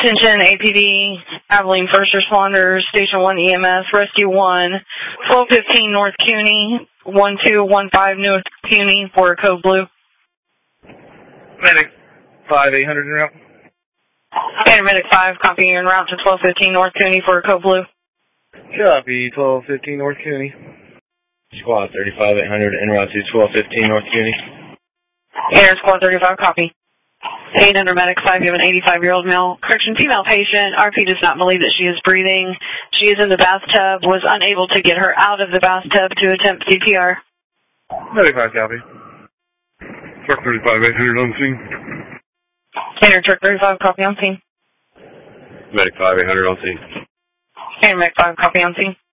Attention APD, Abilene First Responders, Station 1 EMS, Rescue 1, 1215 North CUNY, 1215 North CUNY for Code Blue. Medic 5, 800 en route. Medic 5, copy, you're en route to 1215 North CUNY for Code Blue. Copy, 1215 North CUNY. Squad 35, 800 en route to 1215 North CUNY. Air Squad 35, copy. 800 Medic 5, you have an 85-year-old male correction female patient. RP does not believe that she is breathing. She is in the bathtub, was unable to get her out of the bathtub to attempt CPR. Medic 5, copy. Truck 35, 800 on scene. Standard Truck 35, copy on scene. Medic 5, 800 on scene. Standard Medic 5, copy on scene.